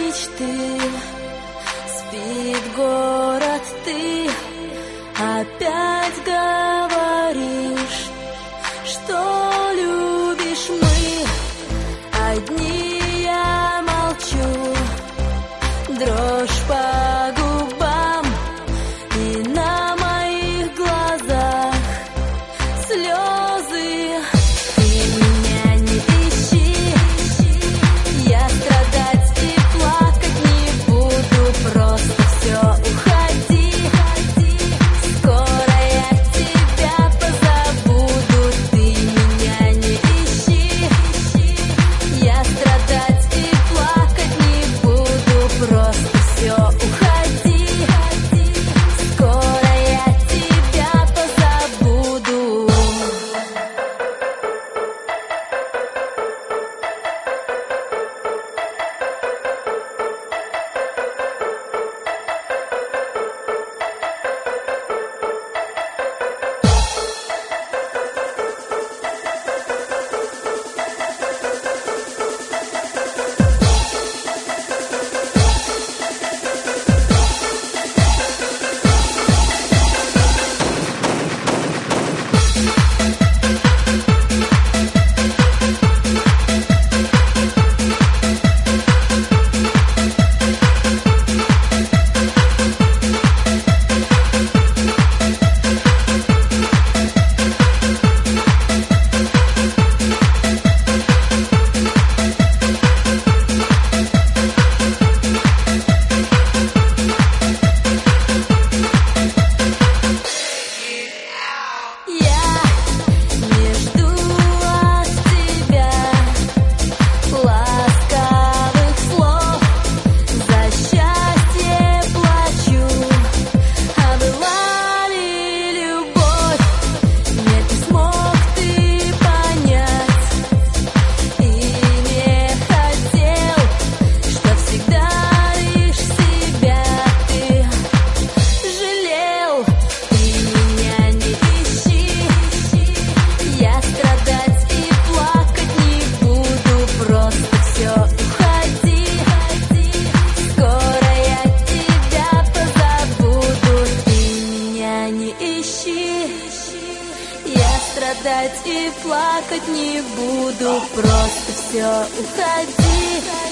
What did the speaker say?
мечты. Спит город, ты опять говоришь, что любишь. Мы одни, я молчу, дрожь по губам, и на моих глазах слезы. Ты меня не ищи, я страдать и плакать не буду, просто все уходи. Скоро я тебя позабуду. Ты меня не ищи, я страдать и плакать не буду, просто все уходи. Скоро я тебя позабуду. Я страдать и плакать не буду, просто все уходи.